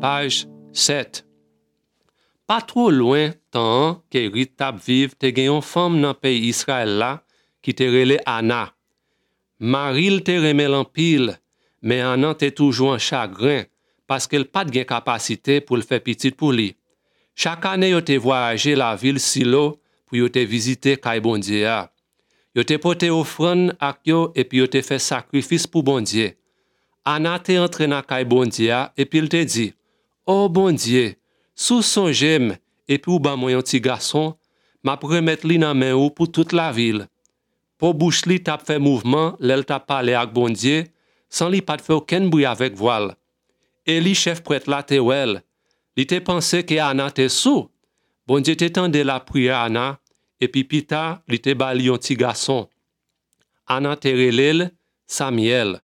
Page 7. Pas trop loin tant que Rit tap vive te gen yon femme dans pays Israël là qui te rele Anna. Maril te remel en pile, mais Anna te toujours en chagrin parce qu'elle pas de capacité pour le faire petit pour lui. Chaque année yo te voyager la ville Silo pour yo te visiter kay bon Dieu a. Yo te porté offrande ak yo et puis yo te fait sacrifice pour bon Dieu. Anna te entre dans kay bon Dieu a et puis il te dit: "Oh bon Dieu, sous songem et puis ou ba moi un petit garçon, m'a remettre li nan main ou pour toute la ville." Pour bouche li t'a fait mouvement, l'elle t'a parlé ak bon Dieu, sans li pas fait aucun bruit avec voile. Et li chef prêtre la te wel, li te pensé que Anna te sous. Bon Dieu te tende la prière Anna, et puis pita li te bali un petit garçon. Anna te relèl Samuel.